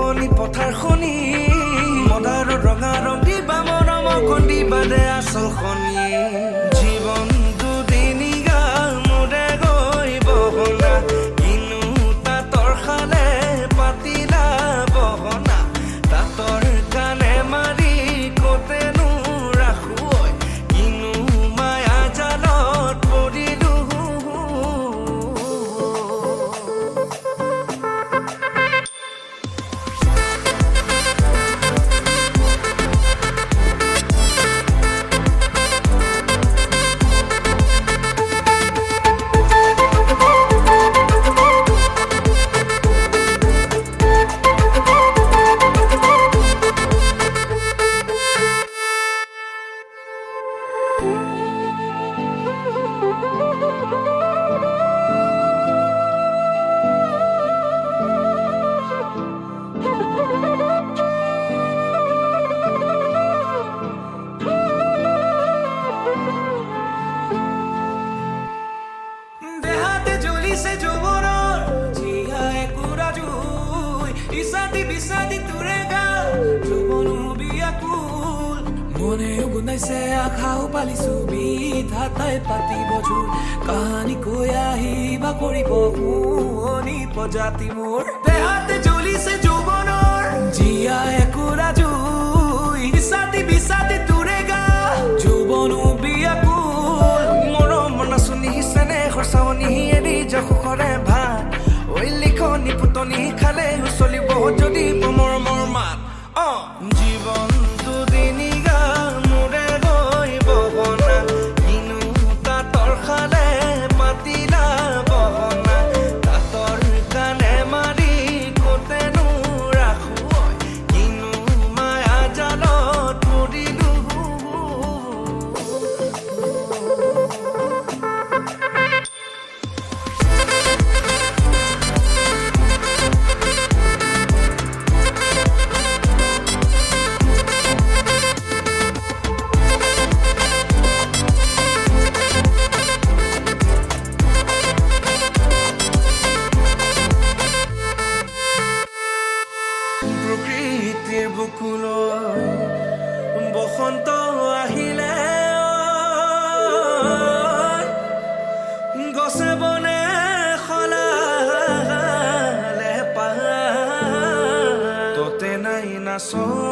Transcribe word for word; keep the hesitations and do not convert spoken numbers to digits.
শুৱনি পথাৰ খনি মদাৰ ৰঙা ৰং দি বামৰম খন্দি বাদে আচল খনি জীৱন দুদিনী গাল মোৰে গৈ বহনা কিনো তাঁতৰ খালে পাতিলা বহনা তাঁতৰ কাণে মাৰি কতেনো ৰাখো কিনো মায়া জালত পৰিলো গুনাইছে আখাও পালিছো বিধাতাই পাতিব জোৰ কাহানি কৈ আহিবা কৰিব শুৱনি প্ৰজাতি মোৰ দেহাতে জ্বলিছে যৌৱনৰ জীয়া একুৰা জুই বিচাতি বিচাতি তোৰে গা যৌৱনো বিয়াকুল মৰম নাচনি হিচেনে খৰচাৱনি এৰি জখৰে ভাত ঐ লিখনি পুতনি খালে চলিব যদি মৰমৰ মাত অ জীৱন দুদিনী গাল মোৰে গৈ বহনা কিনো তাঁতৰ খালে পাতিলা বহনা তাঁতৰ কাণে মাৰি কতেনো ৰাখো কিনো মায়া জালত পৰিলো প্ৰকৃতিৰ বুকুলৈ বসন্ত আহিলে গছে বনে সলালে পাহাৰ ততে নাই নাচ